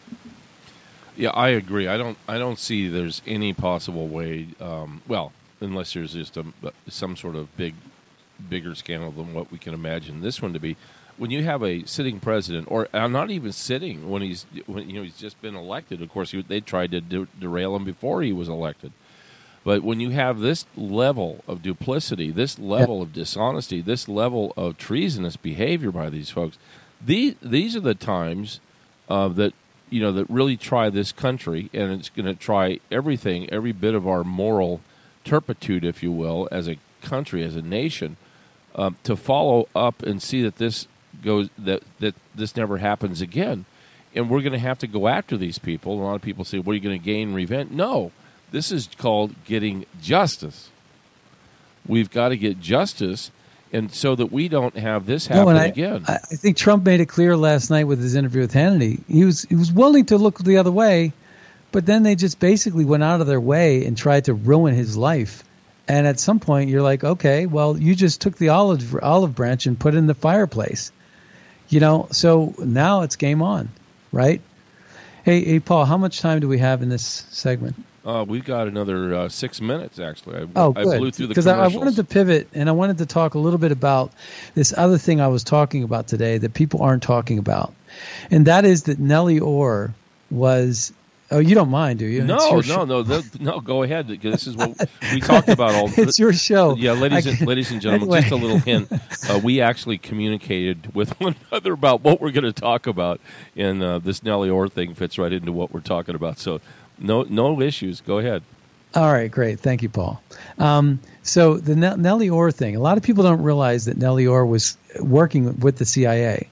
Yeah, I agree. I don't. I don't see there's any possible way. Um, well, unless there's just a, some sort of big, bigger scandal than what we can imagine this one to be. When you have a sitting president, or uh, not even sitting, when he's when you know he's just been elected. Of course, he, they tried to de- derail him before he was elected. But when you have this level of duplicity, this level yeah. of dishonesty, this level of treasonous behavior by these folks, these these are the times uh, that you know that really try this country, and it's going to try everything, every bit of our moral turpitude, if you will, as a country, as a nation, uh, to follow up and see that this goes that that this never happens again. And we're going to have to go after these people. A lot of people say, "What are you going to gain? Revenge?" No. This is called getting justice. We've got to get justice, and so that we don't have this happen no, and I, again. I I think Trump made it clear last night with his interview with Hannity. He was he was willing to look the other way, but then they just basically went out of their way and tried to ruin his life. And at some point, you're like, okay, well, you just took the olive olive branch and put it in the fireplace, you know. So now it's game on, right? Hey, hey, Paul, how much time do we have in this segment? Uh, we've got another uh, six minutes, actually. I, Oh, I good. blew through the Because I, I commercials. wanted to pivot, and I wanted to talk a little bit about this other thing I was talking about today that people aren't talking about, and that is that Nellie Orr was. Oh, you don't mind, do you? It's No, your no, show. no, no, no. Go ahead, because this is what we talked about. All It's your show. Yeah, ladies I and can't- ladies and gentlemen, Anyway. just a little hint. Uh, we actually communicated with one another about what we're going to talk about, and uh, this Nellie Orr thing fits right into what we're talking about. So, no, no issues. Go ahead. All right, great. Thank you, Paul. Um, so the Nell- Nellie Orr thing, a lot of people don't realize that Nellie Orr was working with the C I A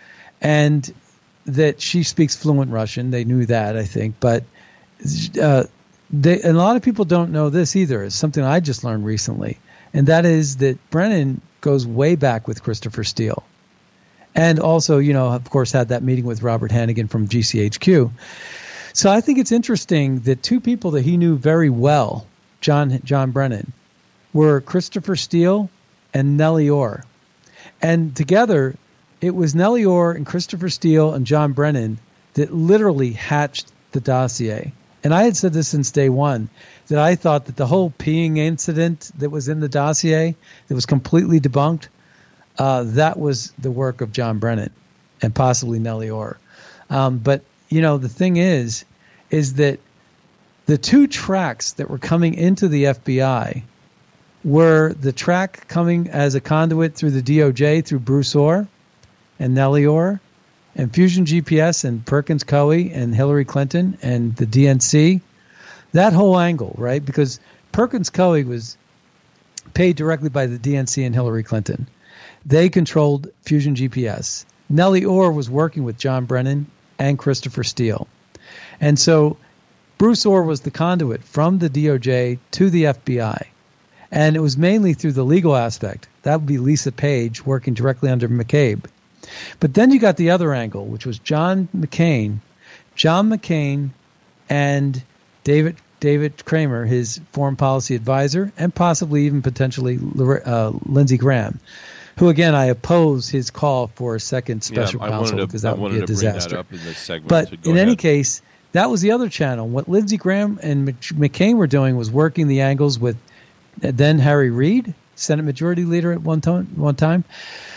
and that she speaks fluent Russian. They knew that, I think. But uh, they, and a lot of people don't know this either. It's something I just learned recently. And that is that Brennan goes way back with Christopher Steele. And also, you know, of course, had that meeting with Robert Hannigan from G C H Q. So I think it's interesting that two people that he knew very well, John John Brennan, were Christopher Steele and Nellie Orr. And together, it was Nellie Orr and Christopher Steele and John Brennan that literally hatched the dossier. And I had said this since day one, that I thought that the whole peeing incident that was in the dossier that was completely debunked, uh, that was the work of John Brennan and possibly Nellie Orr. Um, but you know, the thing is, is that the two tracks that were coming into the F B I were the track coming as a conduit through the D O J through Bruce Orr and Nellie Orr and Fusion G P S and Perkins Coie and Hillary Clinton and the D N C. That whole angle, right? Because Perkins Coie was paid directly by the D N C and Hillary Clinton. They controlled Fusion G P S. Nellie Orr was working with John Brennan and Christopher Steele. And so Bruce Orr was the conduit from the D O J to the F B I. And it was mainly through the legal aspect. That would be Lisa Page working directly under McCabe. But then you got the other angle, which was John McCain, John McCain and David David Kramer, his foreign policy advisor, and possibly even potentially uh, Lindsey Graham, who, again, I oppose his call for a second special yeah, I counsel wanted to, because that I would be a wanted to disaster. bring that up in this segment. But so go in ahead. any case, that was the other channel. What Lindsey Graham and McCain were doing was working the angles with then Harry Reid, Senate Majority Leader at one time, one time,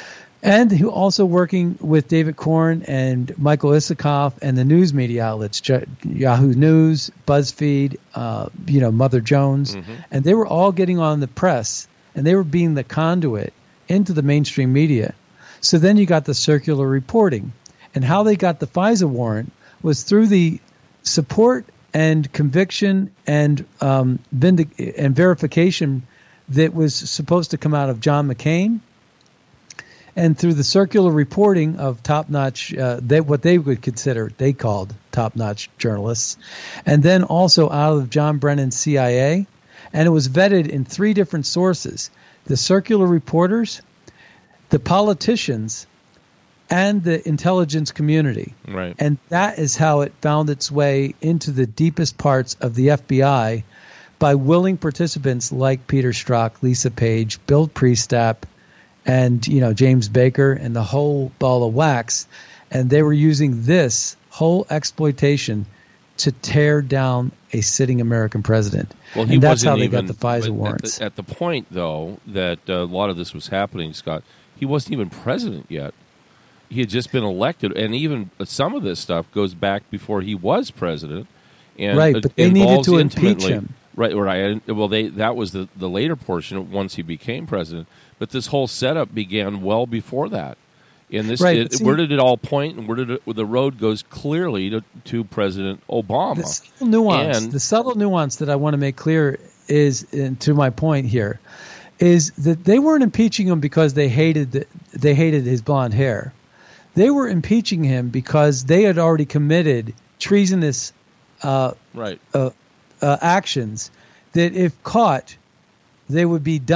and who also working with David Corn and Michael Isikoff and the news media outlets, Yahoo News, BuzzFeed, uh, you know, Mother Jones, Mm-hmm. and they were all getting on the press, and they were being the conduit into the mainstream media. So then you got the circular reporting, and how they got the FISA warrant was through the support and conviction and um, vindic- and verification that was supposed to come out of John McCain, and through the circular reporting of top-notch, uh, they, what they would consider, they called top-notch journalists, and then also out of John Brennan's C I A, and it was vetted in three different sources: the circular reporters, the politicians, and the intelligence community. Right. And that is how it found its way into the deepest parts of the F B I by willing participants like Peter Strzok, Lisa Page, Bill Priestap, and you know James Baker and the whole ball of wax. And they were using this whole exploitation to tear down a sitting American president. Well, he and that's wasn't how they even, got the FISA at warrants. the, at the point, though, that uh, a lot of this was happening, Scott, he wasn't even president yet. He had just been elected, and even some of this stuff goes back before he was president. And Right, it but they needed involves to impeach intimately- him. Right, right. Well, they that was the, the later portion once he became president. But this whole setup began well before that. And this, Right, it, but see- where did it all point, and where did it, the road goes clearly to, to President Obama? The subtle nuance, And- the subtle nuance that I want to make clear is, and to my point here, is that they weren't impeaching him because they hated the, they hated his blonde hair. They were impeaching him because they had already committed treasonous uh, right. uh, uh, actions that, if caught, they would be done.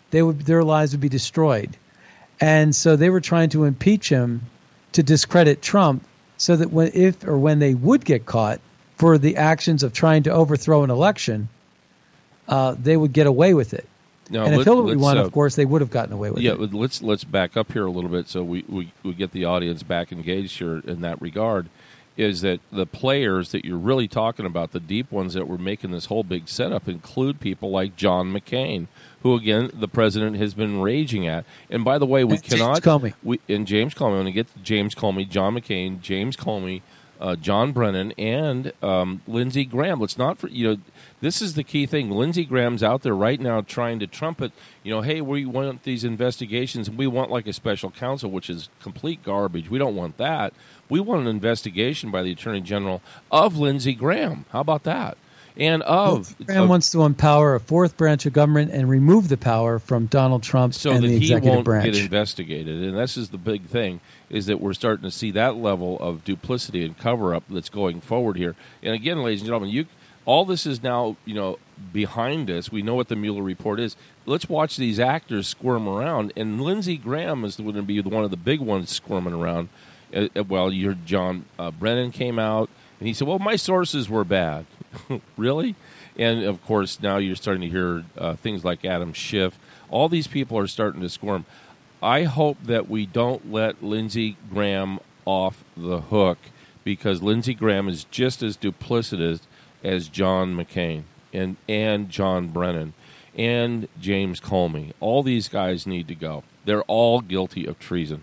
they would their lives would be destroyed. And so they were trying to impeach him to discredit Trump so that when if or when they would get caught for the actions of trying to overthrow an election, uh, they would get away with it. No, and if let, Hillary won, uh, of course, they would have gotten away with yeah, it. Yeah, let's let's back up here a little bit so we, we, we get the audience back engaged here in that regard, is that the players that you're really talking about, the deep ones that were making this whole big setup, include people like John McCain, who, again, the president has been raging at. And by the way, we and cannot... James Comey. We, and James Comey. When we get to James Comey, John McCain, James Comey, uh, John Brennan, and um, Lindsey Graham. Let's not... For, you know, this is the key thing. Lindsey Graham's out there right now trying to trumpet, you know, hey, we want these investigations, and we want like a special counsel, which is complete garbage. We don't want that. We want an investigation by the Attorney General of Lindsey Graham. How about that? And of Graham of, wants to empower a fourth branch of government and remove the power from Donald Trump so and that the he executive won't branch. get investigated. And this is the big thing, is that we're starting to see that level of duplicity and cover-up that's going forward here. And again, ladies and gentlemen, you all this is now, you know, behind us. We know what the Mueller report is. Let's watch these actors squirm around. And Lindsey Graham is going to be one of the big ones squirming around. Uh, well, your John uh, Brennan came out, and he said, well, my sources were bad. Really? And, of course, now you're starting to hear uh, things like Adam Schiff. All these people are starting to squirm. I hope that we don't let Lindsey Graham off the hook, because Lindsey Graham is just as duplicitous as John McCain and, and John Brennan and James Comey. All these guys need to go. They're all guilty of treason.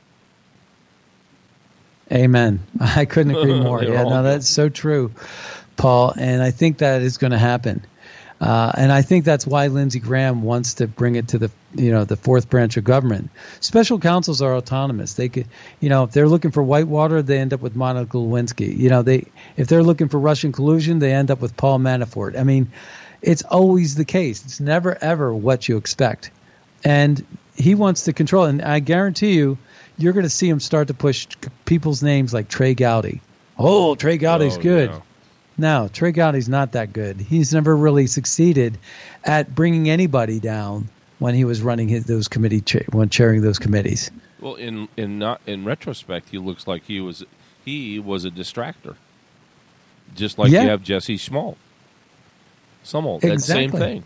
Amen. I couldn't agree more. Yeah, no, that's so true, Paul. And I think that is going to happen. Uh, and I think that's why Lindsey Graham wants to bring it to the, you know, the fourth branch of government. Special counsels are autonomous. They could, you know, if they're looking for Whitewater, they end up with Monica Lewinsky. You know, they if they're looking for Russian collusion, they end up with Paul Manafort. I mean, it's always the case. It's never ever what you expect. And he wants to control. And I guarantee you, you're going to see him start to push people's names like Trey Gowdy. Oh, Trey Gowdy's oh, good. Yeah. No, Trey Gowdy's not that good. He's never really succeeded at bringing anybody down when he was running his, those committee cha- when chairing those committees. Well, in in not in retrospect, he looks like he was he was a distractor, just like Yeah. you have Jesse Schmaltz. Small, that Exactly. same thing.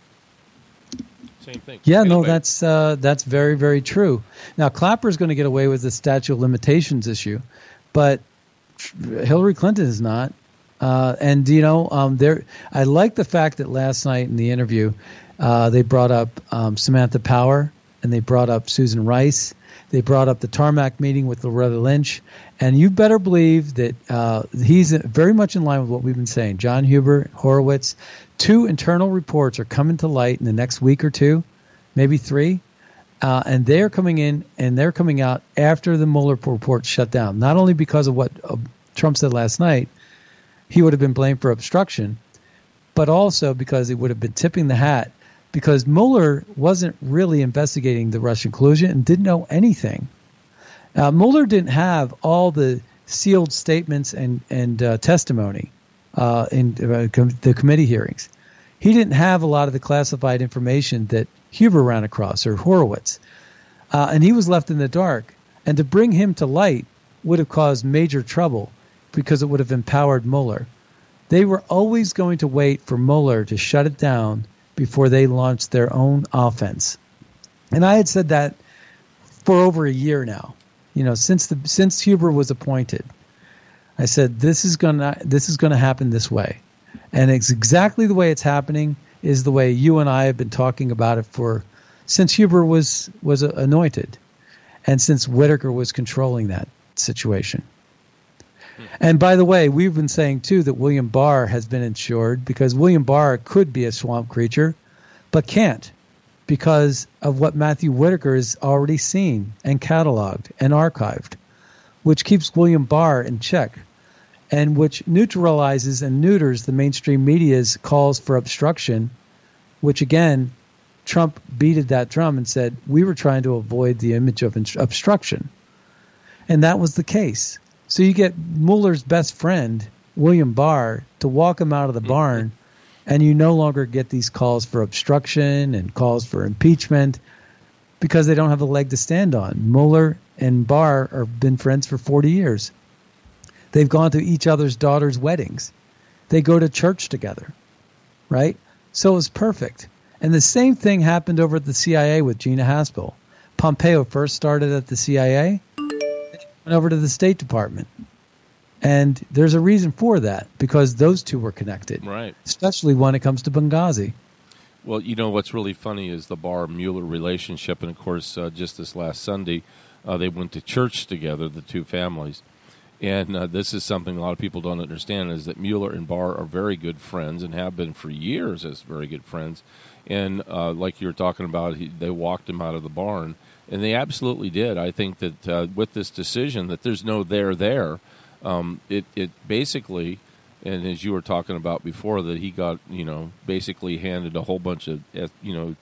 Same thing. Yeah, no, Anyway. that's uh, that's very, very true. Now, Clapper's going to get away with the statute of limitations issue, but Hillary Clinton is not. Uh, and, you know, um, there. I like the fact that last night in the interview, uh, they brought up um, Samantha Power and they brought up Susan Rice. They brought up the tarmac meeting with Loretta Lynch. And you better believe that uh, he's very much in line with what we've been saying. John Huber, Horowitz, two internal reports are coming to light in the next week or two, maybe three. Uh, and they're coming in and they're coming out after the Mueller report shut down, not only because of what uh, Trump said last night, he would have been blamed for obstruction, but also because it would have been tipping the hat, because Mueller wasn't really investigating the Russian collusion and didn't know anything. Uh, Mueller didn't have all the sealed statements and, and uh, testimony uh, in uh, com- the committee hearings. He didn't have a lot of the classified information that Huber ran across or Horowitz. Uh, and he was left in the dark. And to bring him to light would have caused major trouble, because it would have empowered Mueller. They were always going to wait for Mueller to shut it down before they launched their own offense. And I had said that for over a year now. You know, since the since Huber was appointed, I said this is gonna this is gonna happen this way, and it's exactly the way it's happening. Is the way you and I have been talking about it for since Huber was was anointed, and since Whitaker was controlling that situation. And by the way, we've been saying too that William Barr has been insured, because William Barr could be a swamp creature, but can't, because of what Matthew Whitaker has already seen and cataloged and archived, which keeps William Barr in check, and which neutralizes and neuters the mainstream media's calls for obstruction, which again, Trump beated that drum and said, we were trying to avoid the image of obstruction. And that was the case. So you get Mueller's best friend, William Barr, to walk him out of the barn And you no longer get these calls for obstruction and calls for impeachment because they don't have a leg to stand on. Mueller and Barr have been friends for forty years. They've gone to each other's daughters' weddings. They go to church together, right? So it was perfect. And the same thing happened over at the C I A with Gina Haspel. Pompeo first started at the C I A, went over to the State Department. And there's a reason for that, because those two were connected, right? Especially when it comes to Benghazi. Well, you know, what's really funny is the Barr-Mueller relationship. And, of course, uh, just this last Sunday, uh, they went to church together, the two families. And uh, this is something a lot of people don't understand, is that Mueller and Barr are very good friends and have been for years as very good friends. And uh, like you were talking about, he, they walked him out of the barn. And they absolutely did. I think that uh, with this decision that there's no there there, um, it, it basically, and as you were talking about before, that he got, you know, basically handed a whole bunch of, you know,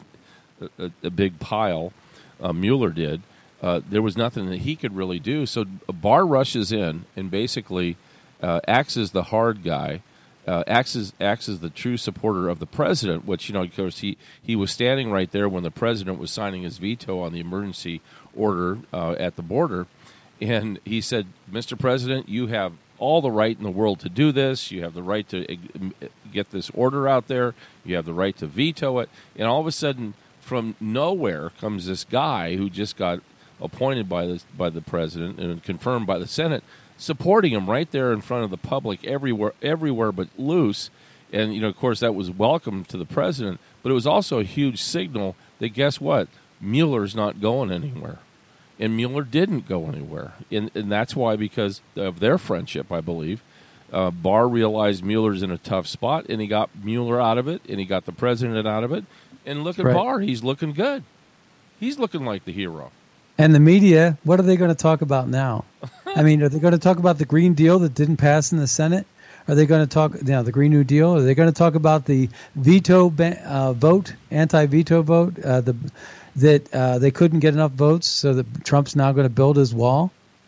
a, a big pile, uh, Mueller did. Uh, there was nothing that he could really do. So Barr rushes in and basically uh, acts as the hard guy, uh, acts, as, acts as the true supporter of the president, which, you know, of course, he, he was standing right there when the president was signing his veto on the emergency order uh, at the border. And he said, Mister President, you have all the right in the world to do this. You have the right to get this order out there. You have the right to veto it. And all of a sudden, from nowhere comes this guy who just got appointed by the, by the president and confirmed by the Senate, supporting him right there in front of the public everywhere, everywhere but loose. And, you know, of course, that was welcome to the president. But it was also a huge signal that, guess what, Mueller's not going anywhere. And Mueller didn't go anywhere. And, and that's why, because of their friendship, I believe, uh, Barr realized Mueller's in a tough spot, and he got Mueller out of it, and he got the president out of it. And look at Right. Barr. He's looking good. He's looking like the hero. And the media, what are they going to talk about now? I mean, are they going to talk about the Green Deal that didn't pass in the Senate? Are they going to talk, you know, the Green New Deal? Are they going to talk about the veto ban- uh, vote, anti-veto vote, uh, the that uh, they couldn't get enough votes, so that Trump's now going to build his wall?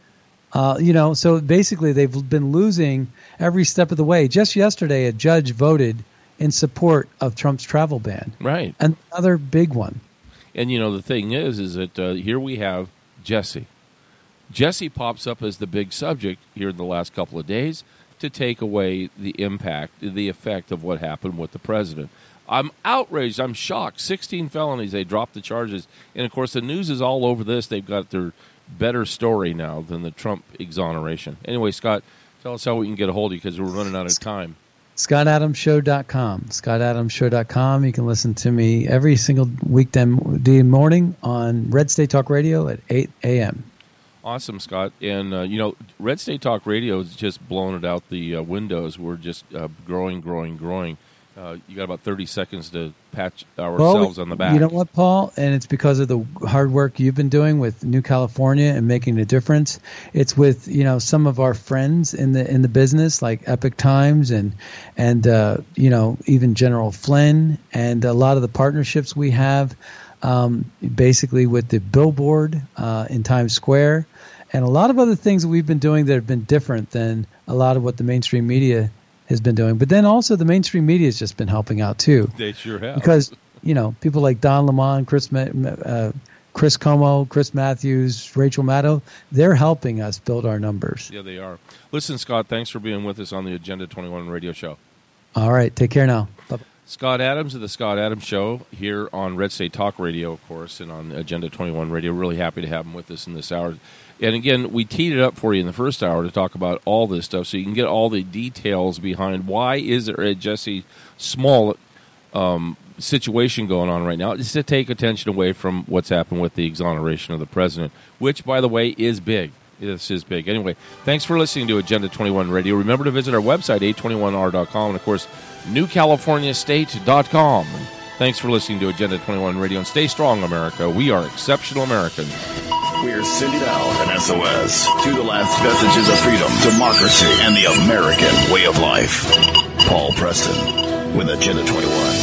Uh, you know, so basically they've been losing every step of the way. Just yesterday, a judge voted in support of Trump's travel ban. Right. Another big one. And, you know, the thing is, is that uh, here we have Jesse. Jesse pops up as the big subject here in the last couple of days to take away the impact, the effect of what happened with the president. I'm outraged. I'm shocked. sixteen felonies. They dropped the charges. And, of course, the news is all over this. They've got their better story now than the Trump exoneration. Anyway, Scott, tell us how we can get a hold of you because we're running out of time. Scott Adams Show dot com. Scott Adams Show dot com. You can listen to me every single weekday morning on Red State Talk Radio at eight a.m. Awesome, Scott. And, uh, you know, Red State Talk Radio has just blown it out the uh, windows. We're just uh, growing, growing, growing. Uh, you got about thirty seconds to patch ourselves well, on the back. You know what, Paul? And it's because of the hard work you've been doing with New California and making a difference. It's with, you know, some of our friends in the in the business, like Epic Times and and uh, you know, even General Flynn, and a lot of the partnerships we have, um, basically with the billboard uh, in Times Square, and a lot of other things that we've been doing that have been different than a lot of what the mainstream media has been doing. But then also the mainstream media has just been helping out too. They sure have. Because, you know, people like Don Lemon, Chris uh, Chris Como, Chris Matthews, Rachel Maddow, they're helping us build our numbers. Yeah, they are. Listen, Scott, thanks for being with us on the Agenda twenty-one radio show. All right. Take care now. Bye-bye. Scott Adams of the Scott Adams Show here on Red State Talk Radio, of course, and on Agenda twenty-one Radio. Really happy to have him with us in this hour. And again, we teed it up for you in the first hour to talk about all this stuff so you can get all the details behind why is there a Jesse Smollett um, situation going on right now, just to take attention away from what's happened with the exoneration of the president, which, by the way, is big. This is big. Anyway, thanks for listening to Agenda twenty-one Radio. Remember to visit our website, A twenty-one R dot com, and, of course, New California State dot com. Thanks for listening to Agenda twenty-one Radio, and stay strong, America. We are exceptional Americans. We're sending out an S O S to the last vestiges of freedom, democracy, and the American way of life. Paul Preston with Agenda twenty-one.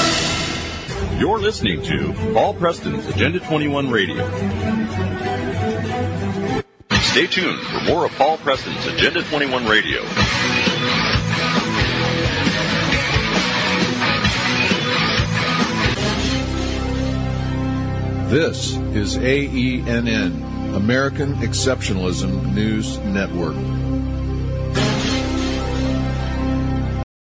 You're listening to Paul Preston's Agenda twenty-one Radio. Stay tuned for more of Paul Preston's Agenda twenty-one Radio. This is A E N N, American Exceptionalism News Network.